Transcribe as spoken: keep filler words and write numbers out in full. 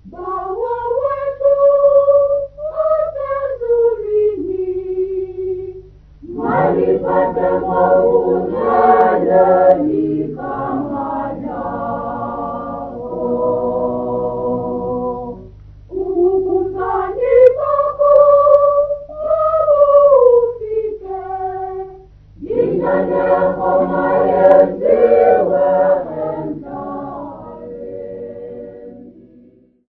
Bawa wetu utazurini, malipata maunana ni kama yako. Kukusanyika kwa ufike, jina lako